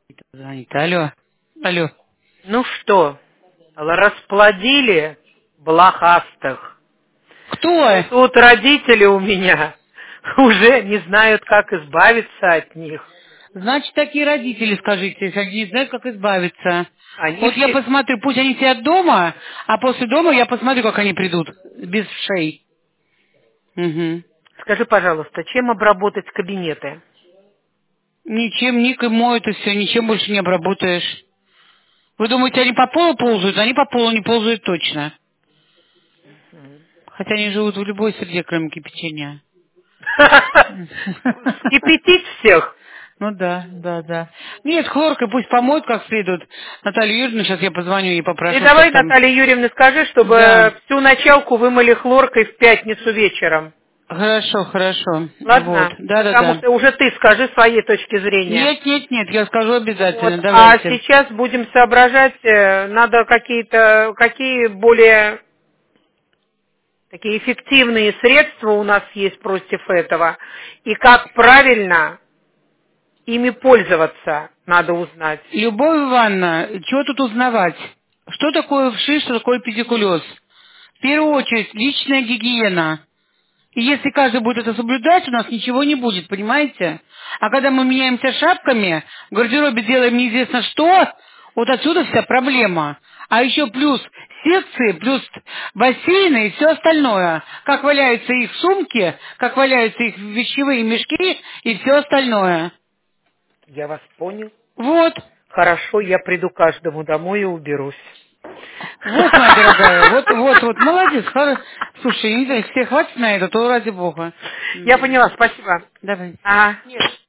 Звонит. Алло. Алло. Ну что, расплодили блохастых. Кто? Тут родители у меня уже не знают, как избавиться от них. Значит, такие родители, скажите, если они не знают, как избавиться. Они Вот я все... посмотрю, пусть они сидят дома, а после дома я посмотрю, как они придут. Без шеи. Угу. Скажи, пожалуйста, чем обработать кабинеты? Ничем ник и моют, и все, ничем больше не обработаешь. Вы думаете, они по полу ползают? Они по полу не ползают точно. Хотя они живут в любой среде, кроме кипячения. Вскипятить всех? Ну да, да, да. Нет, хлоркой пусть помоют как следует. Наталью Юрьевну сейчас я позвоню и Ты попрошу, чтобы давай, там... Наталье Юрьевне, скажи, Да, чтобы всю началку вымыли хлоркой в пятницу вечером. хорошо, хорошо. Вот, Ладно? Потому да-да-да. что уже ты скажи своей точки зрения. Нет, нет, нет, я скажу Вот. обязательно, А давайте. сейчас будем соображать, надо какие более такие эффективные средства у нас есть против этого. И как правильно ими пользоваться, надо узнать. Любовь Ивановна, чего тут узнавать? Что такое вши, что такое педикулез? В первую очередь, личная гигиена. И если каждый будет это соблюдать, у нас ничего не будет, понимаете? А когда мы меняемся шапками, в гардеробе делаем неизвестно что, вот отсюда вся проблема. А еще плюс секции, плюс бассейны и все остальное. Как валяются их сумки, как валяются их вещевые мешки и все остальное. Я вас понял. Вот. Хорошо, я приду каждому домой и уберусь. Вот, моя дорогая, вот, молодец. Слушай, я не знаю, если тебе хватит на это, то ради бога. Я поняла, спасибо. Давай. Ага.